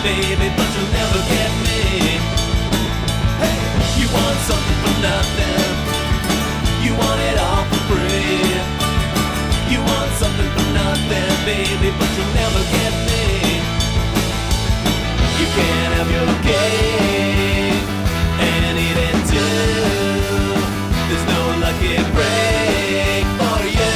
baby, but you'll never get me. Hey, you want something for nothing. You want it all for free. You want something for nothing, baby, but you'll never get me. You can't have your cake and eat it too. There's no lucky break for you.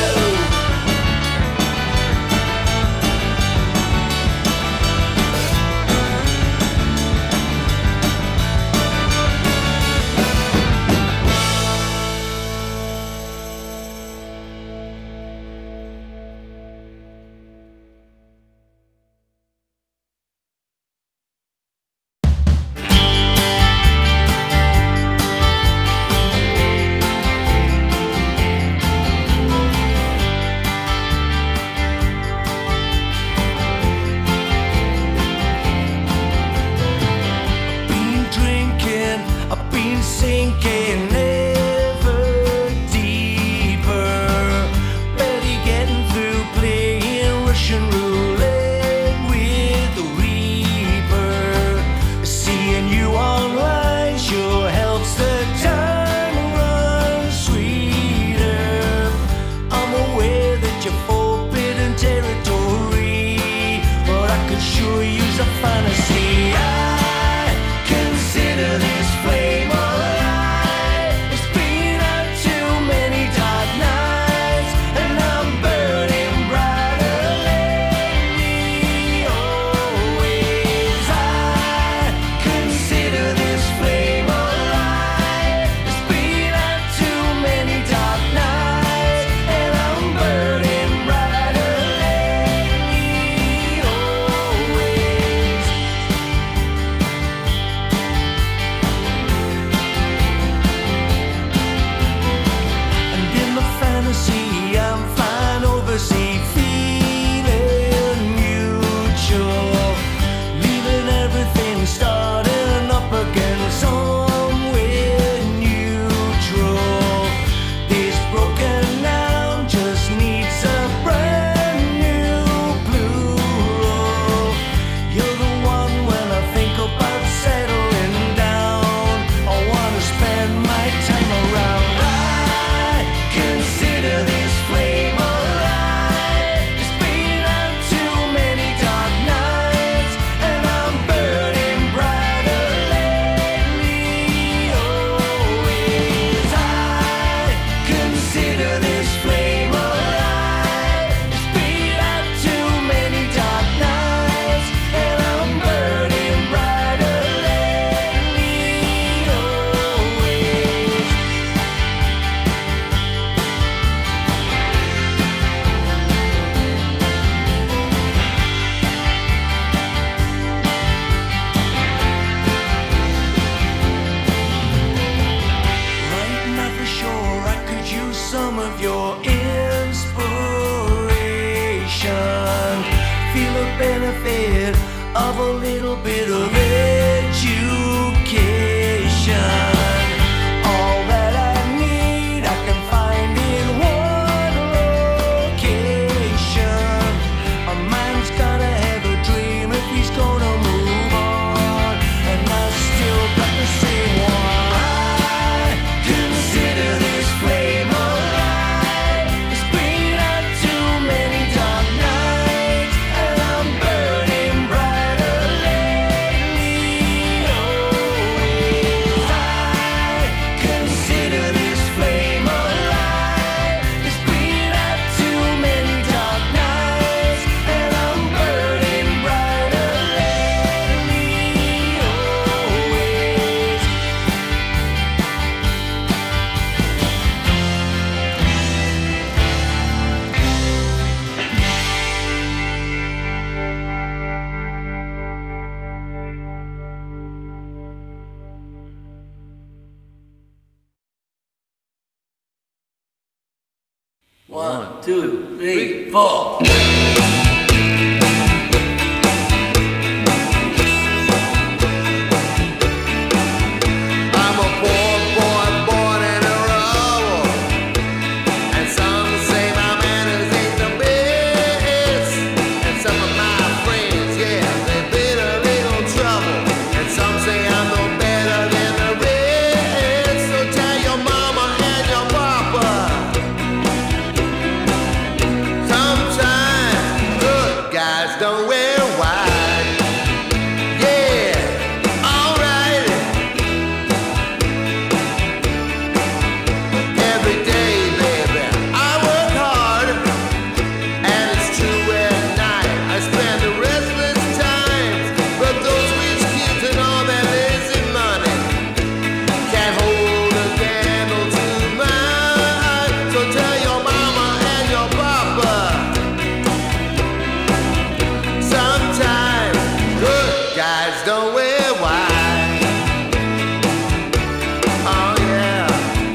Sinking ever deeper, barely getting through playing Russian roulette with the Reaper. Seeing you online sure helps the time run sweeter. I'm aware that you're forbidden territory, but I could sure use a fantasy. I consider this flame of a little bit of education. All that I need I can find in one location. A man's gotta have a dream if he's gonna move on, and I still got the same one. I consider this flame alive. It's been out too many dark nights, and I'm burning brighter lately. Always, I consider this flame alive. It's been out too many dark nights, and I'm burning brighter lately. Always. One, two, three, four. I'm a poor boy born in a rubble, and some say my manners ain't the best. And some of my friends, yeah, they've been a little don't wear white. Oh yeah.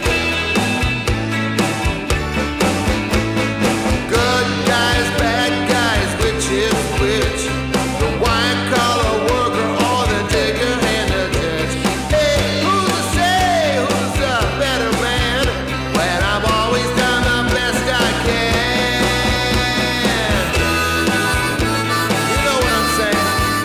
Good guys, bad guys, which is which? The white collar worker or the digger and the judge? Hey, who's to say who's a better man when I've always done the best I can? You know what I'm saying?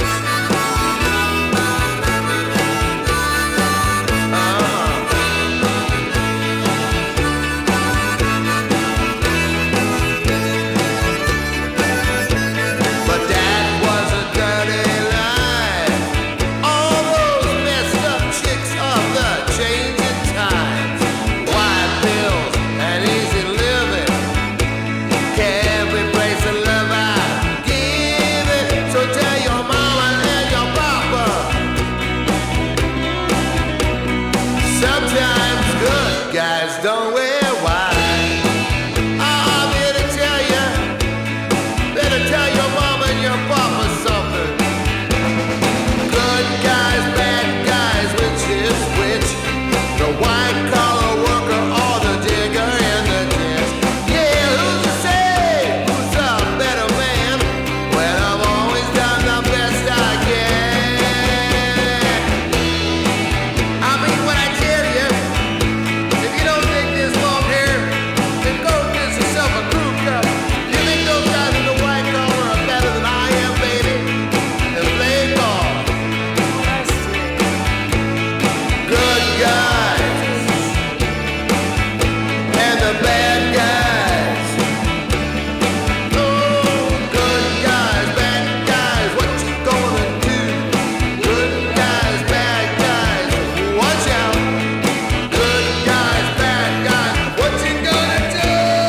But that was a dirty lie. All those messed up chicks of the changing times, white pills and easy living can't replace the love I give it. So tell your mama and your papa, sometimes good guys don't wear white. I'm here to tell you, better tell your mama and your papa something. Good guys, bad guys, which is which? The white collar worker or the digger in the ditch? Yeah, who's to say who's a better man when I've always done the best I can? I mean, when I tell you, if you don't think this long hair, then go get yourself a crew cut. You think those guys in the white collar are better than I am, baby? Then play ball. Good guys and the bad guys. Oh, good guys, bad guys, what you gonna do? Good guys, bad guys, watch out. Good guys, bad guys, what you gonna do?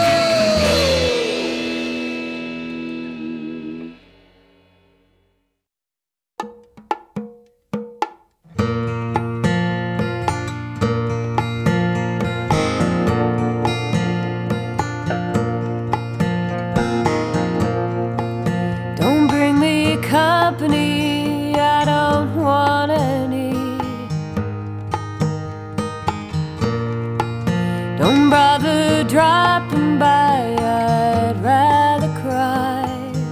Don't bring me company, I don't want any. Don't bother dropping by, I'd rather cry.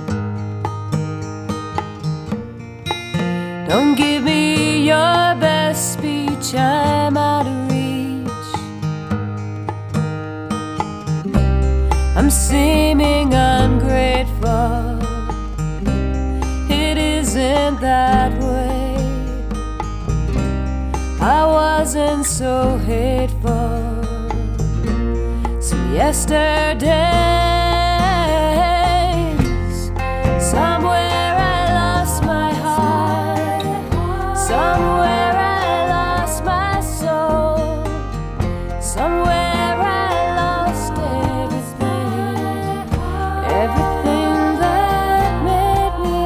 Don't give me your best speech, I'm out of reach. I'm seeming ungrateful, it isn't that way. I wasn't so hateful some yesterdays. Somewhere I lost my heart, somewhere I lost my soul, somewhere I lost everything, everything that made me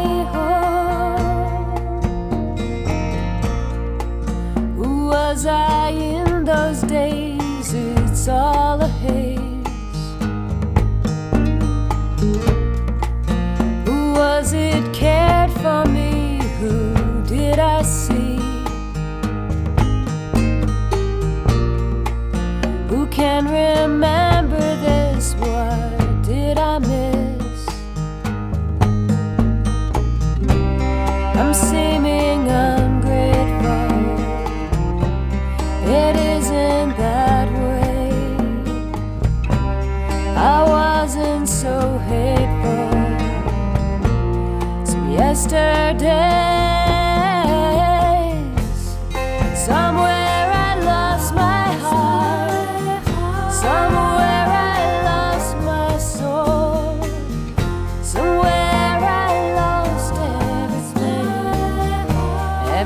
whole. Who was I in those days? It's all a haze. Who was it cared for me? Who did I see? Who can remember this? What did I miss? I'm seeming ungrateful, it isn't that way. I wasn't so hateful some yesterdays. Somewhere I lost my heart, somewhere I lost my soul, somewhere I lost everything,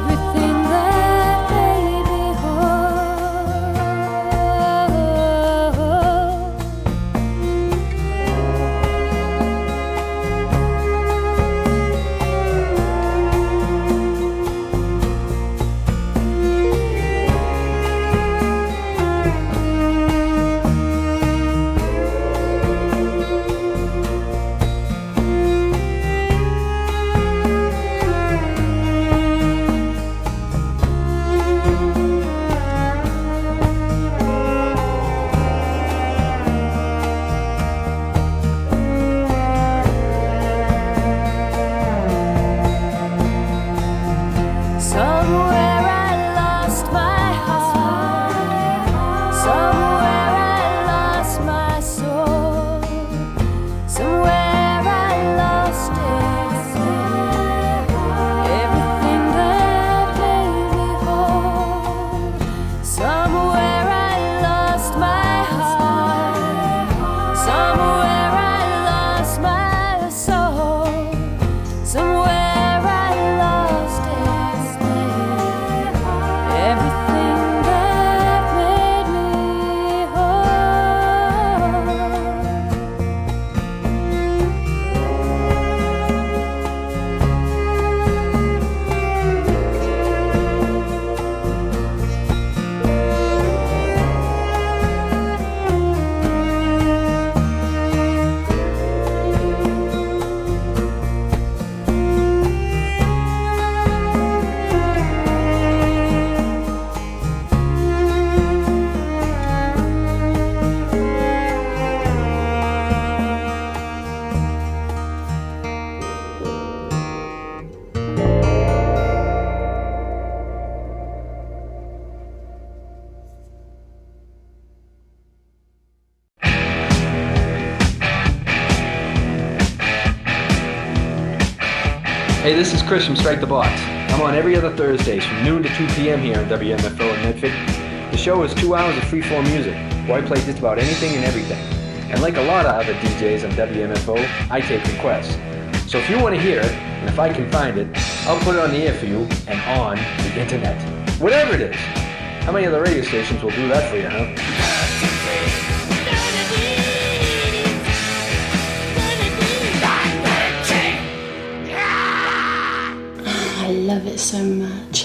Hey, this is Chris from Strike the Box. I'm on every other Thursdays from noon to 2 p.m. here on WMFO in Medford. The show is 2 hours of free-form music, where I play just about anything and everything. And like a lot of other DJs on WMFO, I take requests. So if you want to hear it, and if I can find it, I'll put it on the air for you and on the internet. Whatever it is. How many other radio stations will do that for you, huh? I love it so much.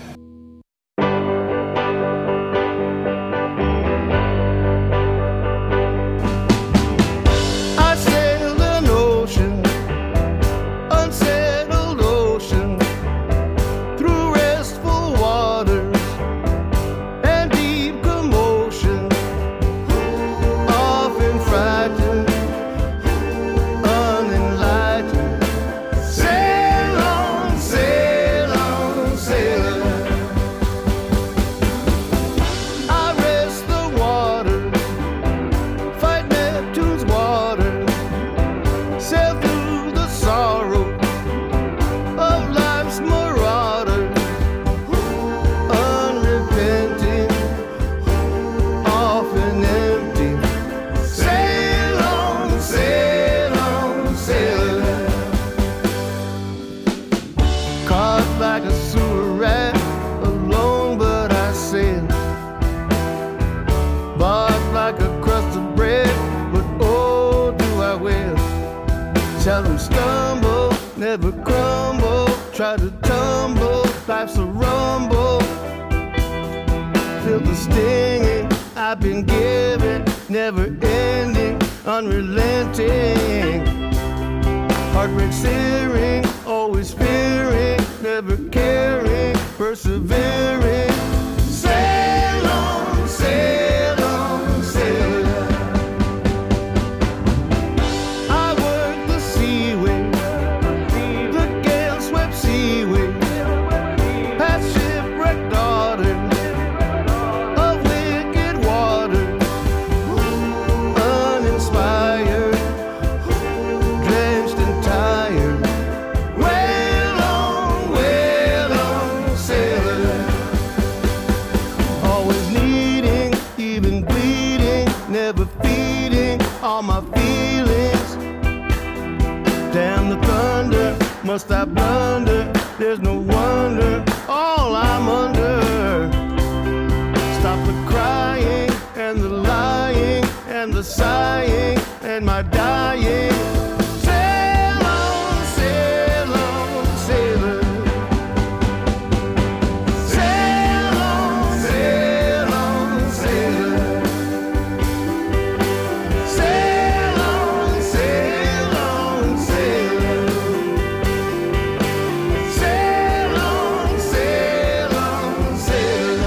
I sailed an ocean, unsettled ocean, through restful waters and deep commotion, often frightened, unenlightened. Sail on, sail on, sailor. I rest the water, fight Neptune's water, sail through the sorrow of life's marauder, unrepenting, often empty. Sail on, sailor. Caught like a sewer rat, alone but I sail. Bought like a crust of bread, but oh, do I will. Seldom stumble, never crumble, try to tumble, life's a rumble. Feel the stinging I've been given, never ending, unrelenting. Heartbreak searing, always fearing, never caring, persevering. Sail on, sailor. I work the seaway, the gale-swept seaway, past shipwrecked daughters of wicked waters, uninspired, drenched and tired. Wail on, sailor. Always needing, even bleeding, never feeding all my feelings. Damn the thunder, must I blunder? There's no wonder, all I'm under. Stop the crying and the lying and the sighing and my dying. Sail on, sailor. Sail on, sailor. Sail on, sailor. Sail on, sailor.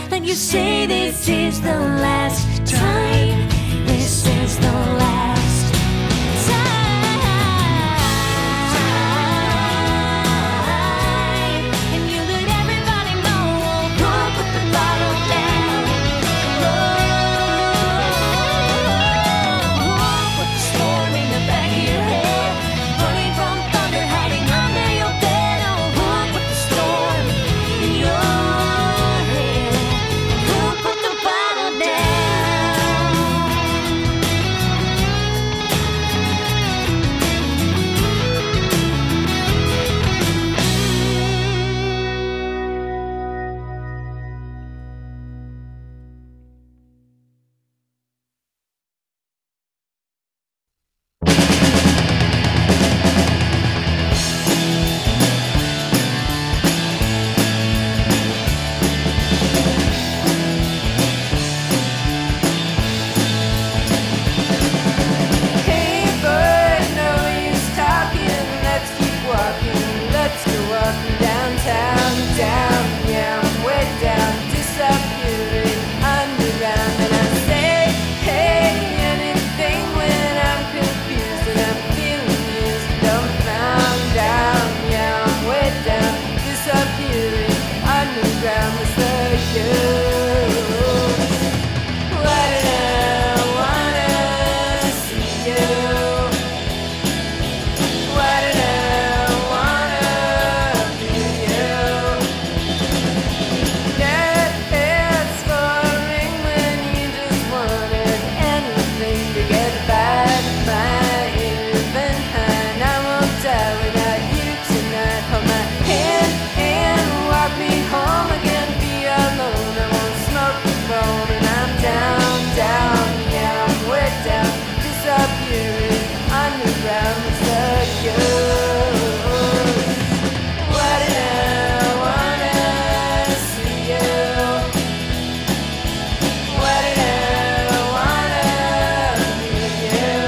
then you say this is the last time. This is the last time. And you let everybody know who put the bottle down. Who put the storm in the back of your head? Running from thunder, hiding under your bed. Oh, who put the storm in your head? Who put the bottle down? Hey bird, no use talking. Let's keep walking. Let's go up and downtown, down, yeah, I'm way down, disappearing underground. And I say, hey, anything when I'm confused and I'm feeling used, dumbfound, down, yeah, I'm way down, disappearing underground. It's the use. Why did I wanna see you? Why did I wanna be you? That it's boring when you just wanted anything to get back my even hand. I won't die without you tonight. Hold my hand and walk me home again. Be alone. I won't smoke the phone and I'm down, down, yeah, I'm way down, disappearing underground. It's the use. Why did I wanna see you? Why did I wanna be you?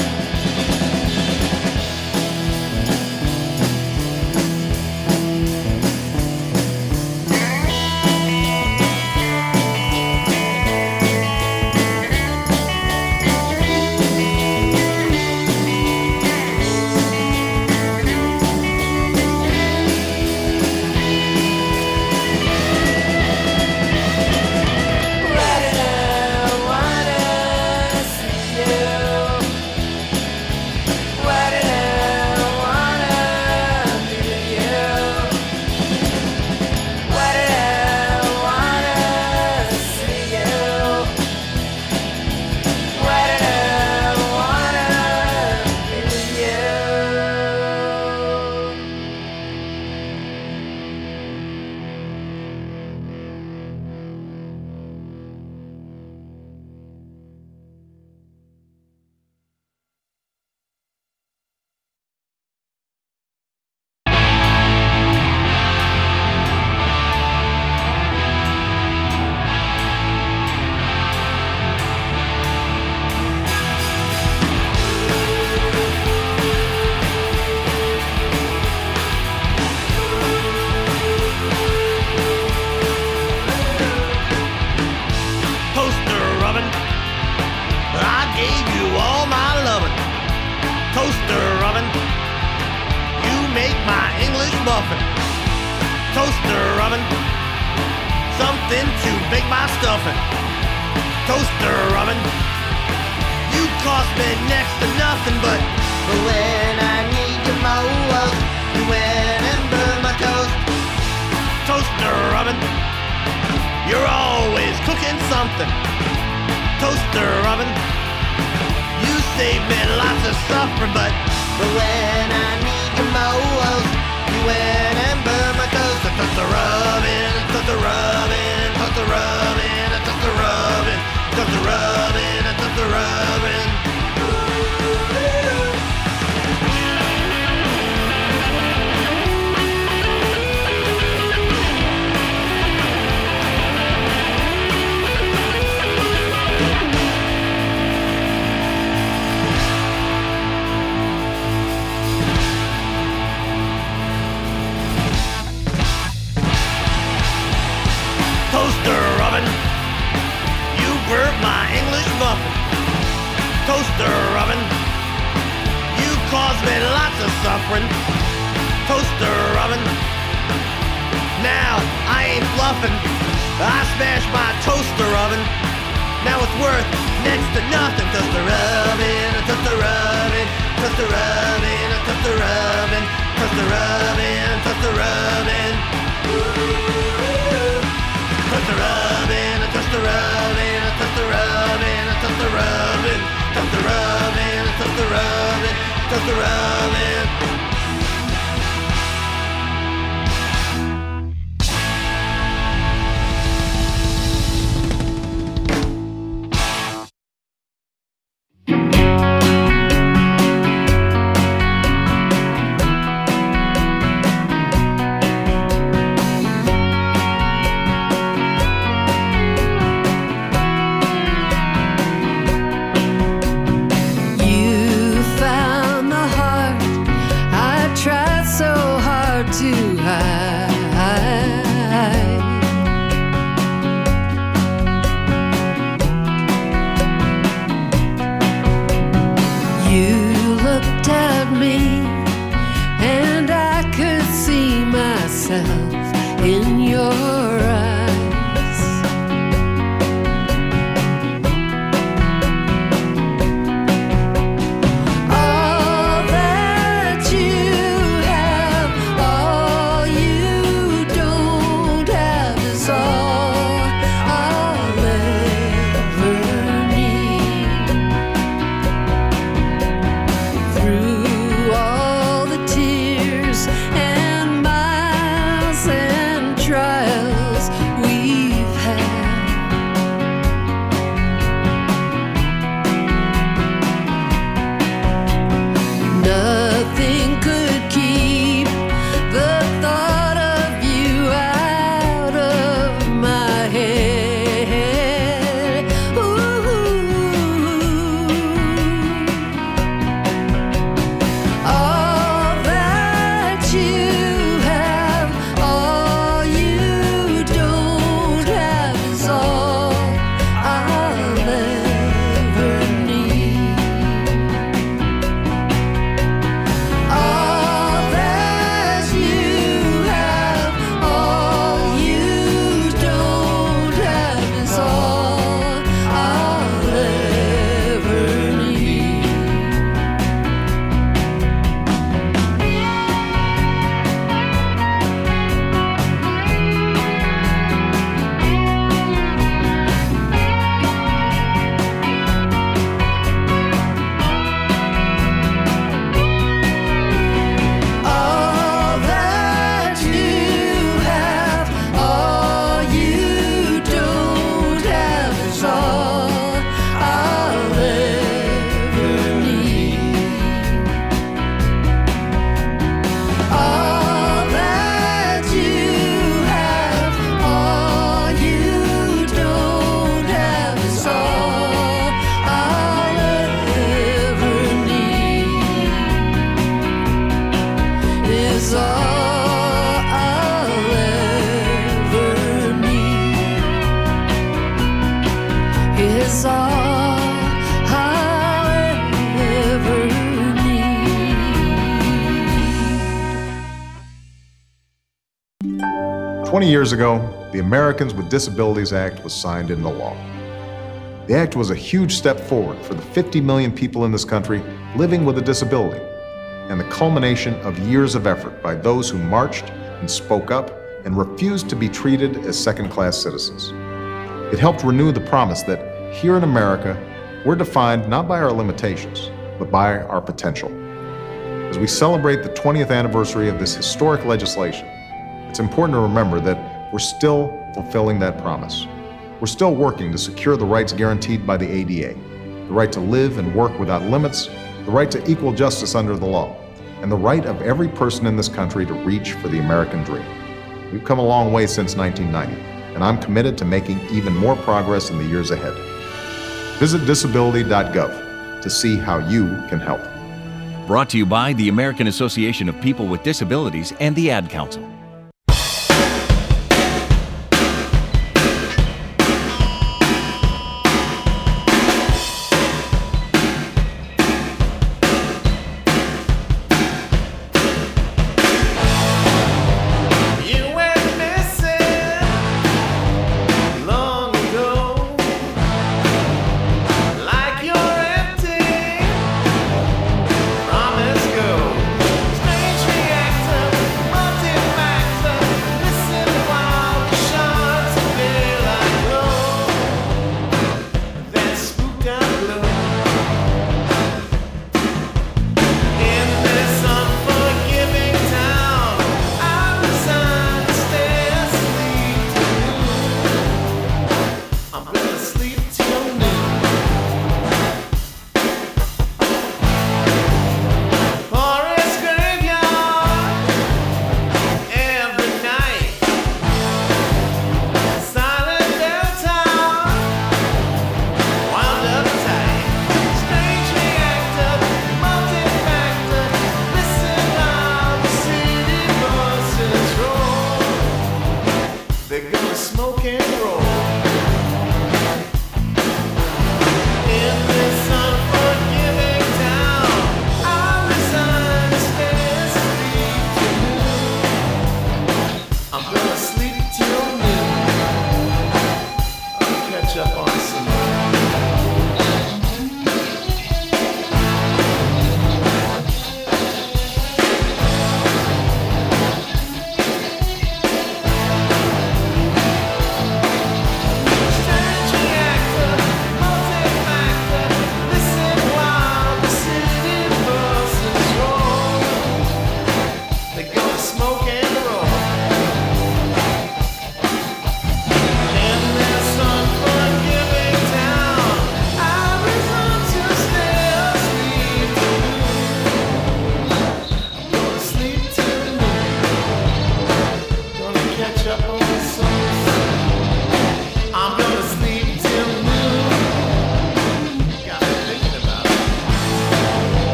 Why did I wanna see you? Why did I wanna be you? Why did I wanna see you? Why did I wanna be you? Toaster oven, I gave you all my lovin'. Toaster oven, you make my English muffin. Toaster oven, something to bake my stuffing. Toaster oven, you cost me next to nothing, but when I need you most, you went and burned my toast. Toaster oven, you're always cooking something. Toaster oven, you save me lots of suffering, but when I need you most, you went and burned my toast. Toaster oven, toaster oven, toaster oven, toaster oven, toaster oven, toaster oven. toaster oven. You caused me lots of suffering, toaster oven. Now I ain't bluffing. I smashed my toaster oven. Now it's worth next to nothing. Toaster oven, toaster oven, toaster oven, toaster oven, toaster oven, toaster oven. Toaster oven, toaster oven, toaster oven, toaster oven, toaster oven, toaster oven, toaster oven. In your eyes, all that you have, all you don't have is all I'll ever need. Through all the tears and miles and trials we've had, nothing could keep the thought of you out of my head. All that you have, all you don't have is all I'll ever need. All that you have, all you don't have is all I'll ever need. All that you have, all you don't have is all I'll ever need. All that you have, all you don't have is all I'll ever need. Is all I'll ever need. Is all I'll ever need. 20 years ago, the Americans with Disabilities Act was signed into law. The act was a huge step forward for the 50 million people in this country living with a disability, and the culmination of years of effort by those who marched and spoke up and refused to be treated as second-class citizens. It helped renew the promise that here in America, we're defined not by our limitations, but by our potential. As we celebrate the 20th anniversary of this historic legislation, it's important to remember that we're still fulfilling that promise. We're still working to secure the rights guaranteed by the ADA, the right to live and work without limits, the right to equal justice under the law, and the right of every person in this country to reach for the American dream. We've come a long way since 1990, and I'm committed to making even more progress in the years ahead. Visit disability.gov to see how you can help. Brought to you by the American Association of People with Disabilities and the Ad Council.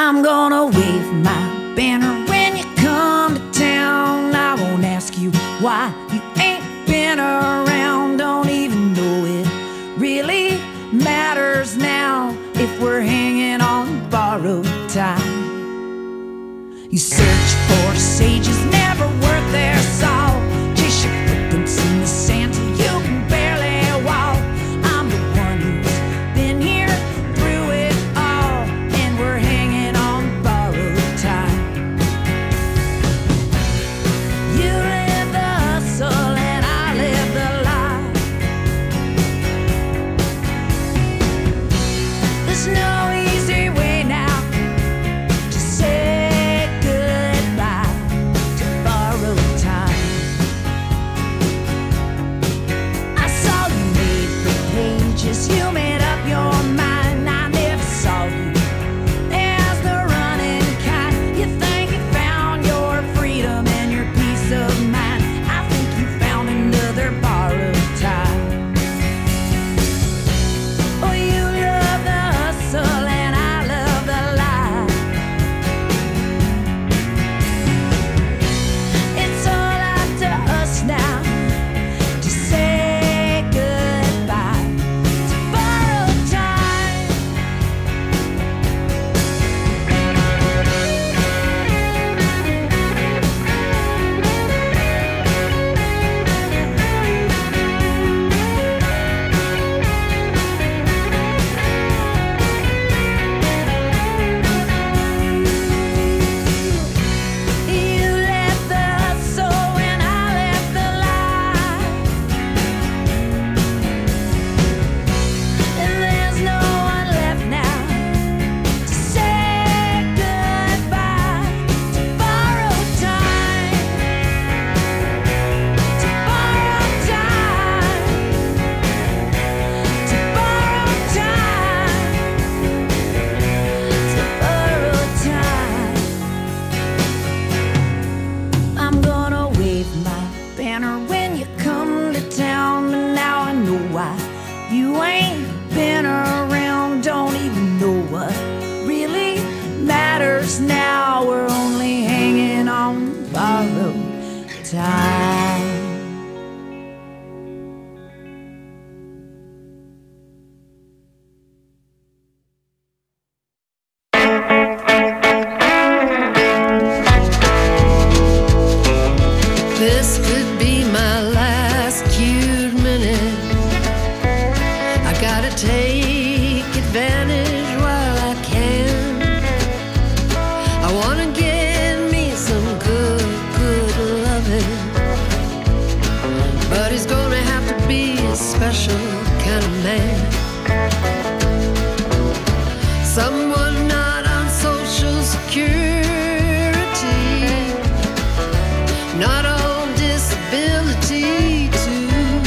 I'm gonna wave my banner when you come to town. I won't ask you why you ain't been around. Don't even know it really matters now if we're hanging on borrowed time. You search for sages, never worth their salt. Chase your footprints in the sand till you can barely walk. I'm the one who's been here through it all, and we're hanging on borrowed time. You live the hustle and I live the lie. There's no easy way now to say goodbye to borrowed time. I saw you made the pages, you made up your mind. I never saw you as the running kind. You think you found your freedom and your peace of mind. I think you found another borrowed time. Oh, you love the hustle and I love the lie. It's all up to us now to say goodbye to borrowed time. You left the hustle and I left the lie. And there's no one left now to say goodbye to borrowed time. To borrowed time. To borrowed time. To borrowed time. I'm gonna wave my banner when you come to town. But now I know why you ain't been around. Don't even know what really matters now. We're only hanging on borrowed time. This could be my last cute minute. I gotta take advantage while I can. I wanna get me some good, good loving. But he's gonna have to be a special kind of man. Someone not on Social Security, not on disability too.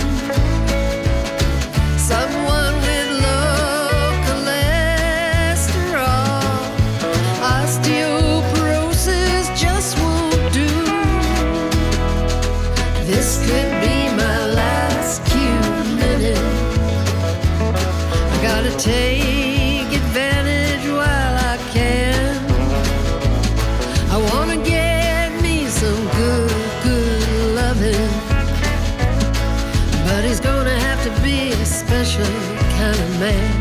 Someone with low cholesterol, osteoporosis just won't do. This could be my last cute minute. I gotta take advantage while I can. I wanna get me some good, good loving. But he's gonna have to be a special kind of man.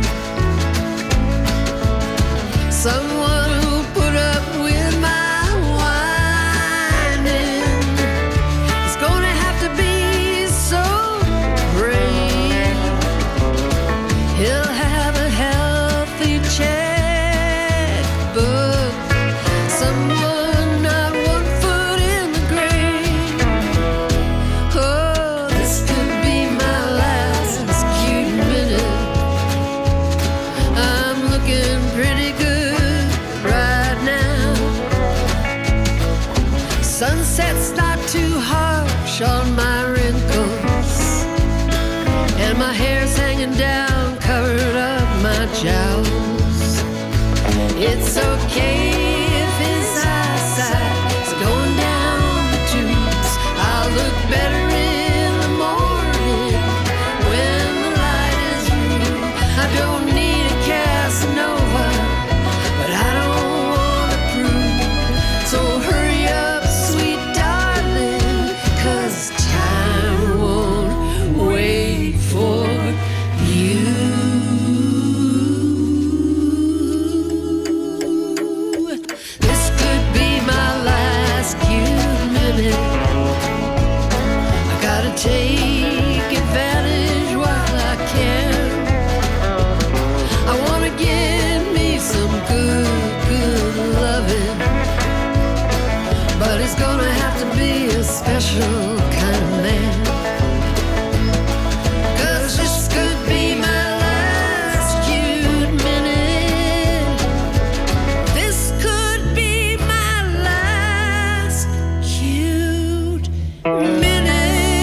Someone who put up with my whining. He's gonna have to be so brave. He'll have a healthy checkbook. Someone not one foot in the grave. Oh, this could be my last cute minute. I'm looking pretty good right now. Sunset's not too harsh on my wrinkles, and my hair's hanging down, covered up my jowls. It's okay if his eyesight's going down the tubes. I'll look better in the morning when the light is through. I don't need a Casanova, but I don't want last cute minute. I gotta take advantage while I can. I wanna get me some good loving, but it's gonna have to be a special kind of man. 'Cause this could be my last cute minute. This could be my last cute minute.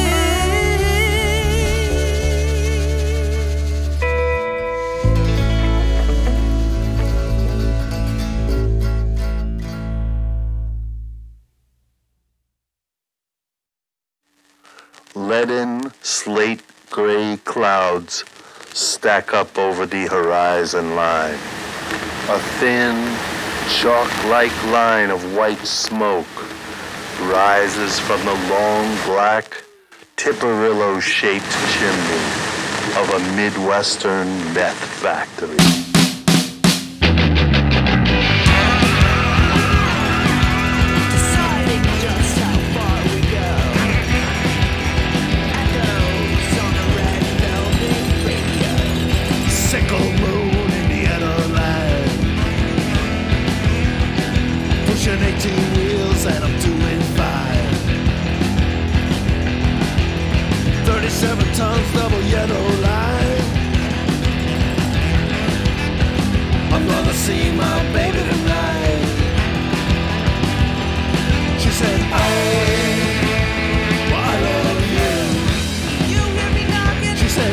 Leaden, slate gray clouds stack up over the horizon line. A thin, chalk-like line of white smoke rises from the long, black, Tipperillo-shaped chimney of a Midwestern meth factory. Sickle moon, Indiana line. Pushing 18 wheels and I'm doing fine. 37 tons, double yellow line. I'm gonna see my baby tonight. She said, well, I love you. You hear me knocking? She said,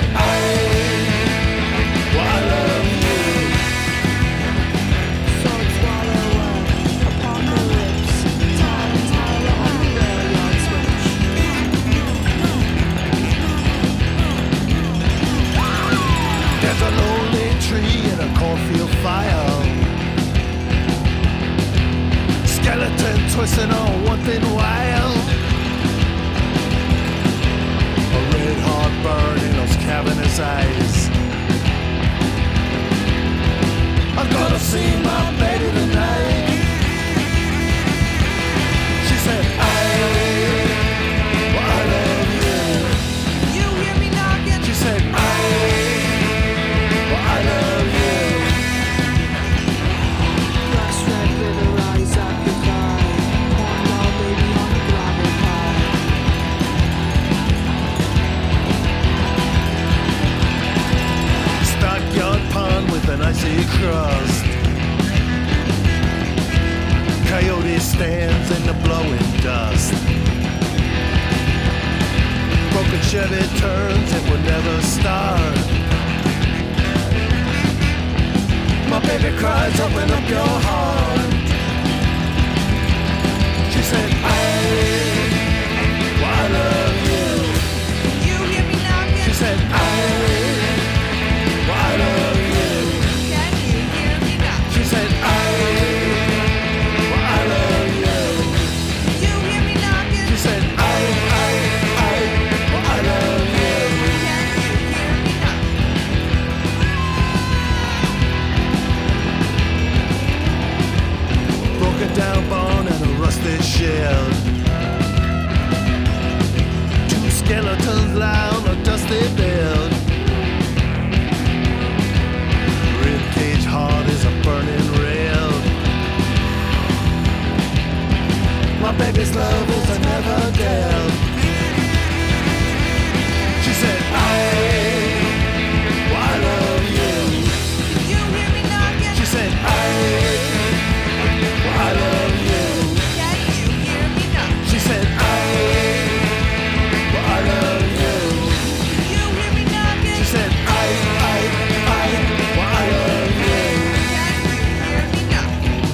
well, I love you. Salt swallow upon the lips. Tall and taller on the railroad switch. There's a lonely tree in a cornfield fire. Skeleton twisting on one thin wire. A red hot burn in those cavernous eyes. I'm gonna see my baby tonight. She said, well, I love you. You hear me knocking? She said, well, I love you. Rust red river rise up your thigh. Cornball baby on the gravel pile. Stockyard pond with an icy crust. Coyote stands in the blowing dust. Broken Chevy turns, it will never start. My baby cries, open up your heart. She said, well, I love you. You hear me knocking? She said, well, I love you. Can you hear me now? She said, well, I love you. You hear me knocking? She said, well, I love you. Can you hear me now? Broken down bone and a rusted shell. Two skeletons lie on a dusty bed. Ribcage hard as a burning rail. My baby's love is a never dealt. She said, well, I love you. You hear me knocking? She said, well, I love you. Can you hear me now? She said, well, I love you. You hear me knocking? She said, well, I love you. Can you hear me now?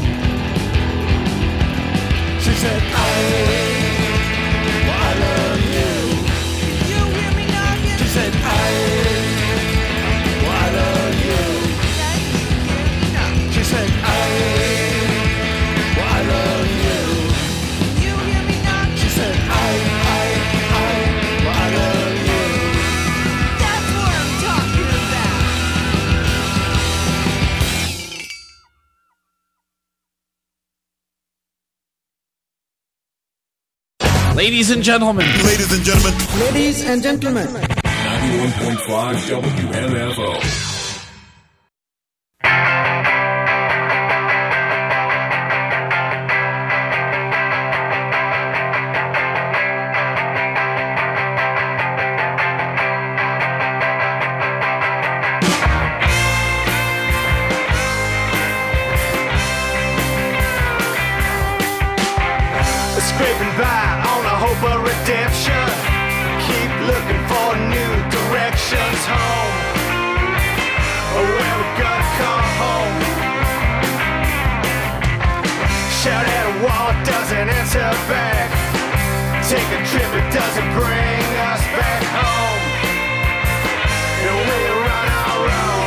She said, well, I love you. You hear me knocking? She said, well, I love you. Can you hear me now? She said, well, I love you. You hear me knocking? She said, well, I love you. That's what I'm talking about. Ladies and gentlemen. Ladies and gentlemen. Ladies and gentlemen. 91.5 WMFO. Scraping by on a hope of redemption. Keep looking for new directions home. Where we gonna come home? Shout at a wall, it doesn't answer back. Take a trip, it doesn't bring us back home. And we run our own.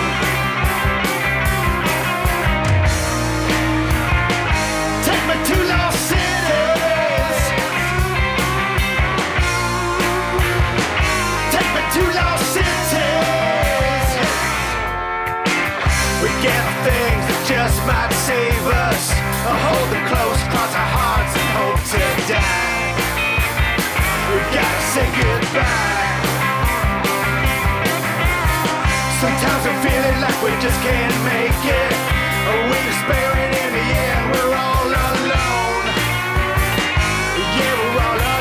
Take me to Lost City. Two lost cities. We get things that just might save us. Hold them close, cross our hearts and hope to die. We gotta say goodbye. Sometimes we're feeling like we just can't make it. We despair and in the end we're all alone. Yeah, we're all alone.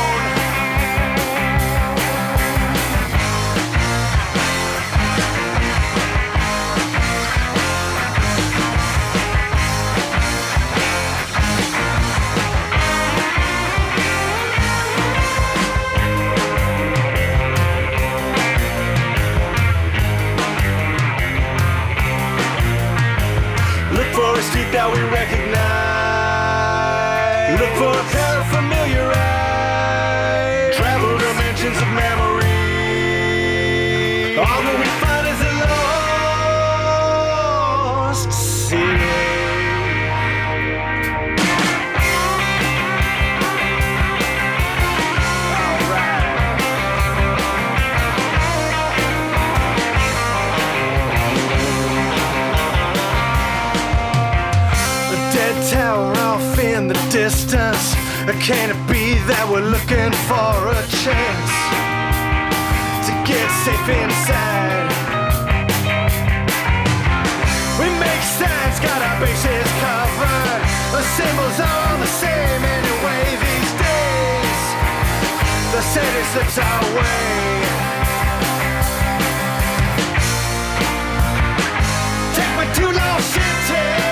For a street that we recognize. Look for a pair of familiar eyes. Travel dimensions of memory. All that we find is a lost city. Tower off in the distance. Can it be that we're looking for a chance to get safe inside? We make signs, got our bases covered. The symbols are all the same anyway these days. The city slips our way. Take me to Lost City.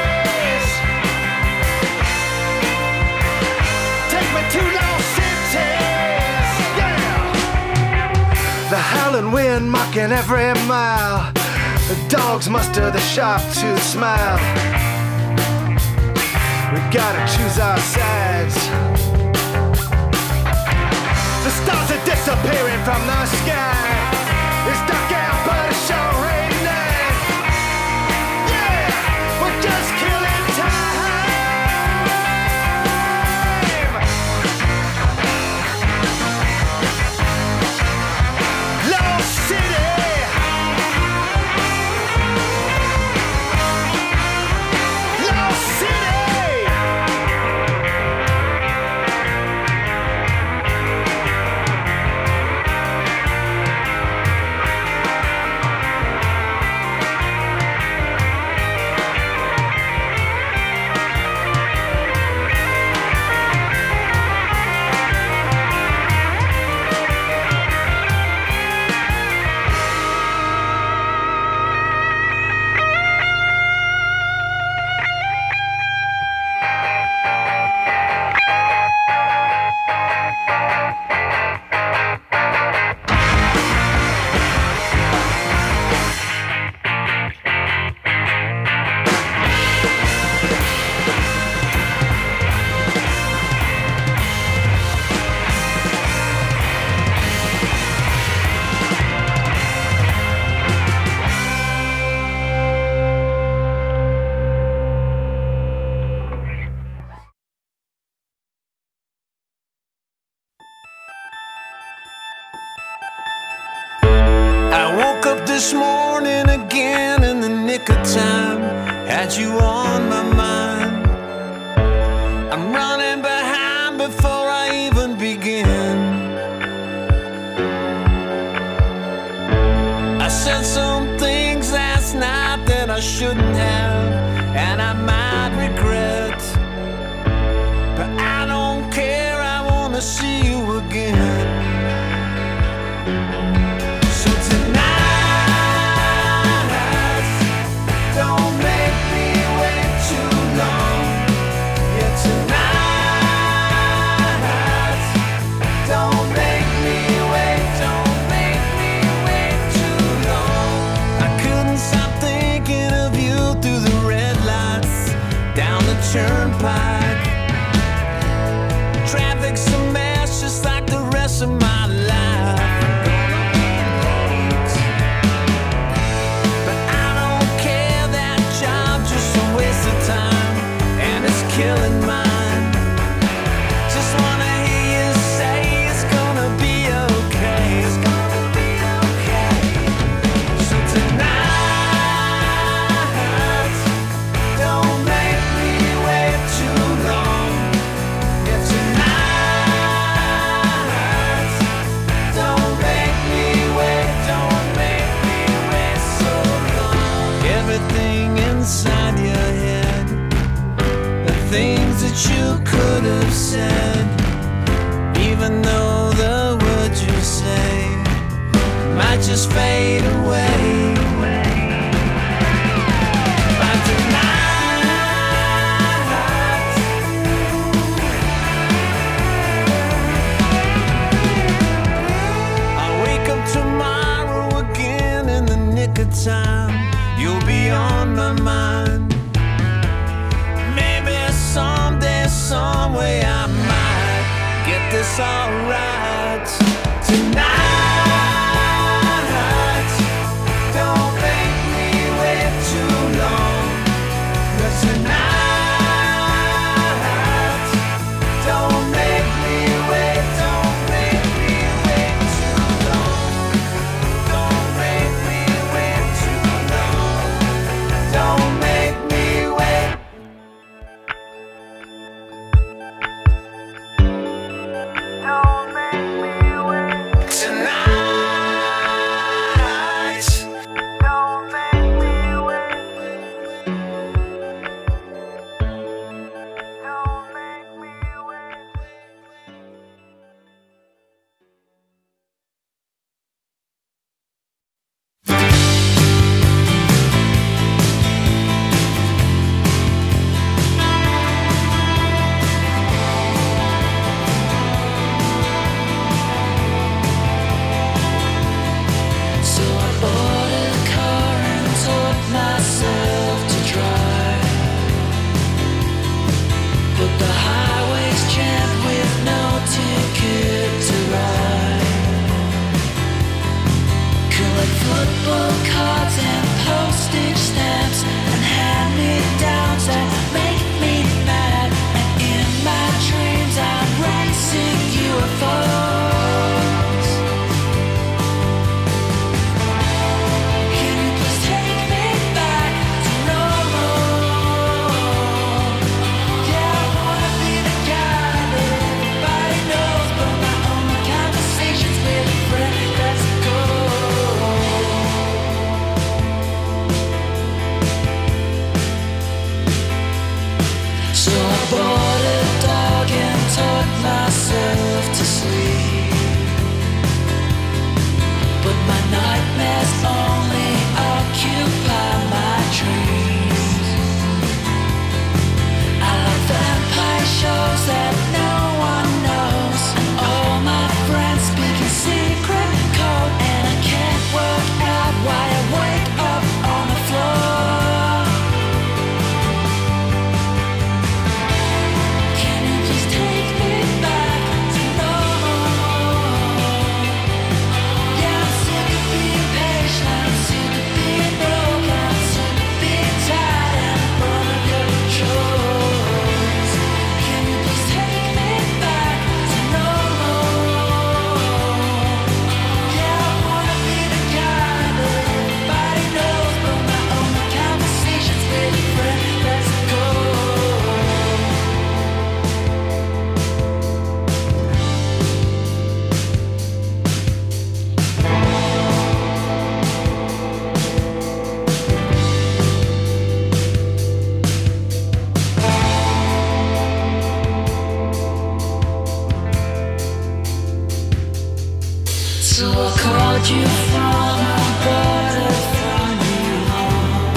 Two lost cities, yeah. The howling wind mocking every mile. The dogs muster the sharp to smile. We gotta choose our sides. The stars are disappearing from the sky. It's dark out, but it's sure raining. Yeah, we're just killing time. This morning again in the nick of time, had you on my mind. I'm running behind before I even I shouldn't have, and I might regret. But I don't care, I wanna see you again. So tonight, don't make me wait too long. Yeah, tonight, don't make me wait, don't make me wait too long. I couldn't stop thinking of you through the red lights, down the turnpike. Traffic's a mess just like the rest of my life. But I don't care, that job's just a waste of time, and it's killing mine. Just wanna hear you say it's gonna be okay. It's gonna be okay. So tonight, don't make me wait too long. Yeah, tonight, don't make me wait, don't make me wait so long. Everything inside your head, the things that you could have said, even though the words you say might just fade away. By tonight, I'll wake up tomorrow again in the nick of time. You'll be on my mind. Maybe someday, some way I might get this all right. Tonight, don't make me wait too long. But tonight, don't make me wait, don't make me wait too long. Don't make me wait too long. Don't make me wait. Don't make me wait tonight. Don't make me wait. Don't make me wait. So I bought a car and taught myself to drive. But the highway's jammed with no ticket to ride. Collect football cards and postage stamps and hand-me-downs that make me mad. And in my dreams I'm racing UFOs. Can you please take me back to normal? Yeah, I wanna be the guy that everybody knows, but my only conversations with a friend. Let's go. So I bought a dog and taught myself to sleep. But my nightmares only occupy my dreams. I like vampire shows that no one knows, and all my friends speak in secret code, and I can't work out why I wake up on the floor. Can you please take me back to normal? Yeah, I'm sick of being patient. So I called you from above from you home,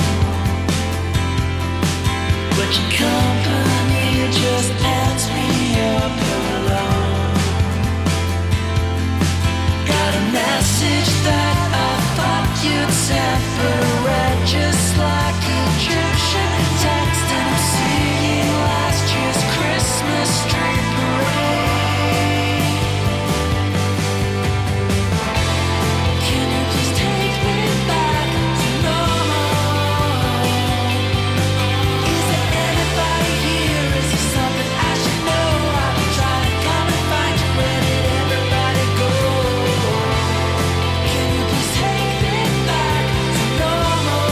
but your company just ends me up alone. Got a message that I thought you'd sent, but I read just like Egyptian text, and I'm seeing last year's Christmas tree parade. Can you please take me back to normal? Is there anybody here? Is there something I should know? I've been trying to come and find you. Where did everybody go? Can you please take me back to normal?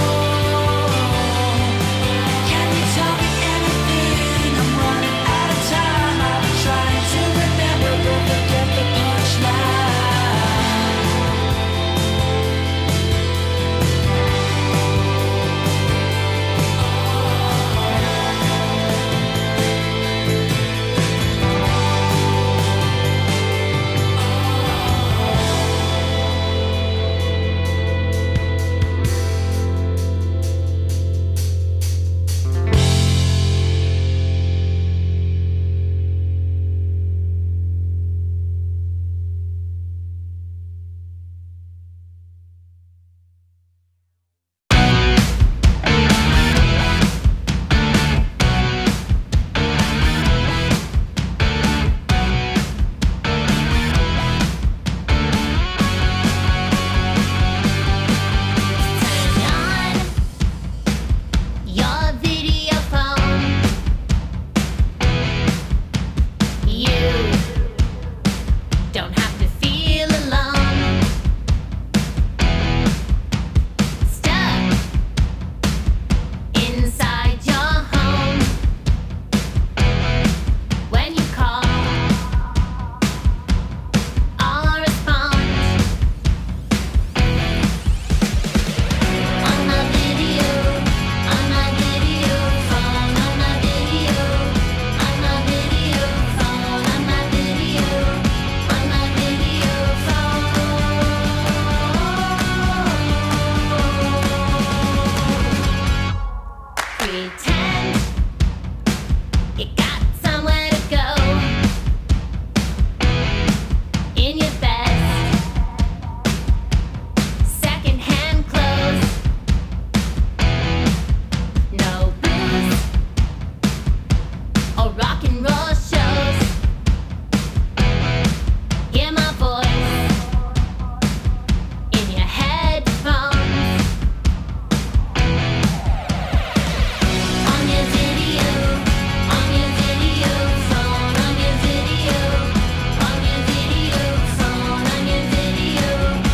Can you tell me anything? I'm running out of time. I've been trying to remember, but forget the punchline. Your video phone. You don't have to feel alone. Stuck inside your home. When you call, I'll respond. On my video phone, on my video phone, on my video phone. Pretend you got somewhere to go in your best secondhand clothes. No booze or rock and roll shows. Hear my voice in your headphones. On your video phone, on your video phone, on your video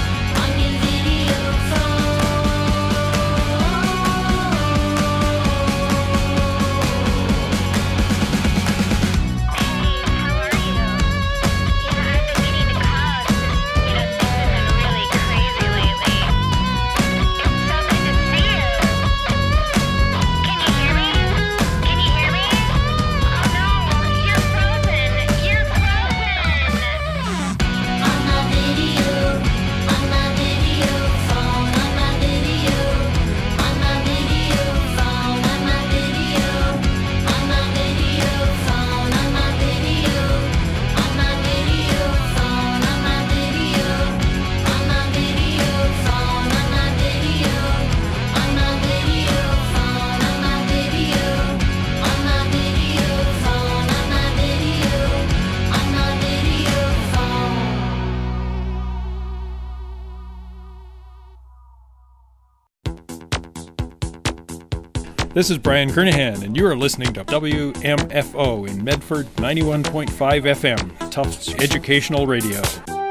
This is Brian Kernahan, and you are listening to WMFO in Medford 91.5 FM, Tufts Educational Radio.